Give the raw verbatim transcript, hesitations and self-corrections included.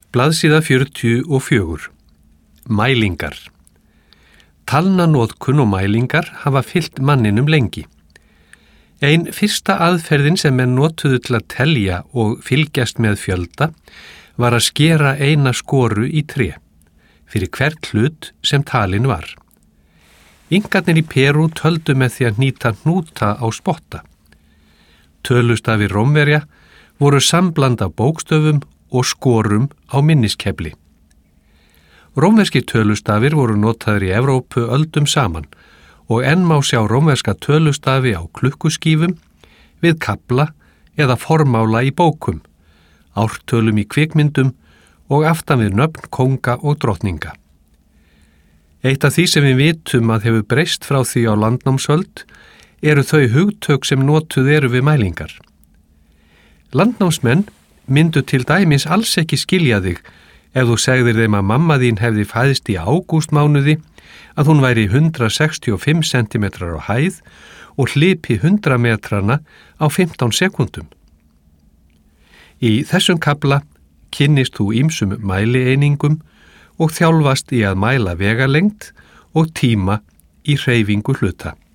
Blaðsíða fjörutíu og fjögur. Mælingar. Talnanotkun og mælingar hafa fylgt manninum lengi. Ein fyrsta aðferðin sem menn notuðu til að telja og fylgjast með fjölda var að skera eina skoru í tré, fyrir hvert hlut sem talin var. Inkarnir í Perú töldu með því að hnýta hnúta á spotta. Tölustafir Rómverja voru sambland af bókstöfum og skorum á minniskefli. Rómverskir tölustafir voru notaðir í Evrópu öldum saman og enn má sjá rómverska tölustafi á klukkuskífum, við kafla eða formála í bókum, ártölum í kvikmyndum og aftan við nöfn kónga og drottninga. Eitt af því sem við vitum að hefur breyst frá því á landnámsöld eru þau hugtök sem notuð eru við mælingar. Landnámsmenn myndu til dæmis alls ekki skilja þig ef þú segðir þeim að mamma þín hefði fæðst í ágústmánuði, að hún væri hundrað sextíu og fimm sentimetrar á hæð og hlipi hundrað metrana á fimmtán sekúndum. Í þessum kafla kynnist þú ýmsum mælieiningum og þjálfast í að mæla vegalengd og tíma í hreyfingu hluta.